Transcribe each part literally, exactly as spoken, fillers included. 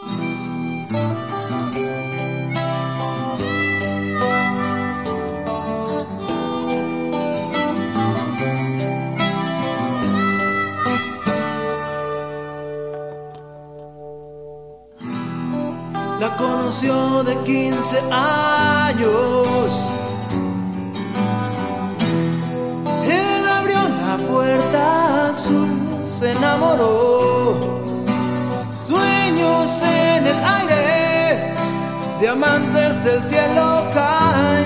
La conoció de quince años. Él abrió la puerta azul, se enamoró. Sueños en el aire, diamantes del cielo caen,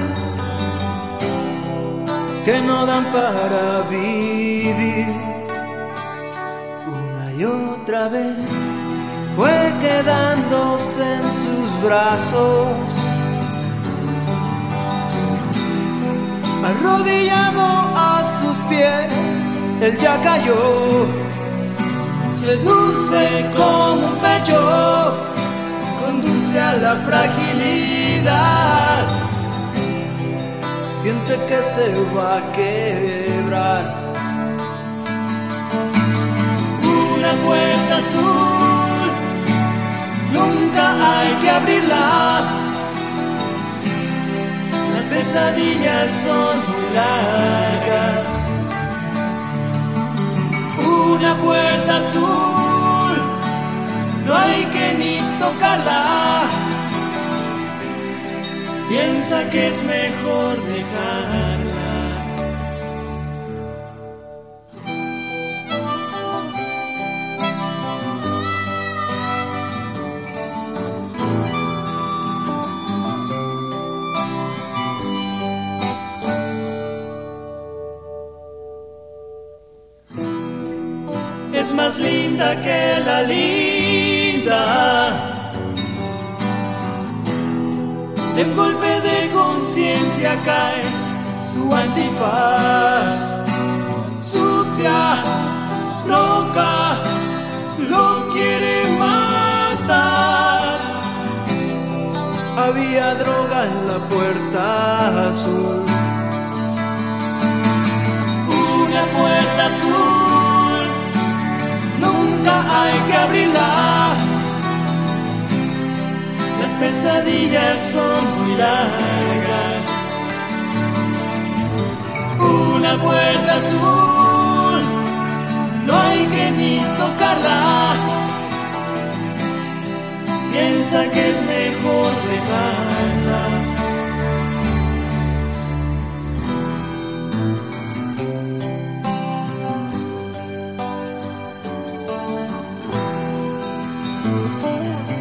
que no dan para vivir. Una y otra vez fue quedándose en sus brazos, arrodillado a sus pies, él ya cayó. Seduce como un pecho, conduce a la fragilidad. Siente que se va a quebrar. Una puerta azul, nunca hay que abrirla. Las pesadillas son muy largas. Una puerta azul, no hay que ni tocarla. Piensa que es mejor dejarla. Es más linda que la linda. De un golpe de conciencia cae su antifaz. Sucia, loca, lo quiere matar. Había droga en la puerta azul. Una puerta azul, nunca hay que abrirla. Las pesadillas son muy largas. Una puerta azul, no hay que ni tocarla. Piensa que es mejor dejarla. Thank you.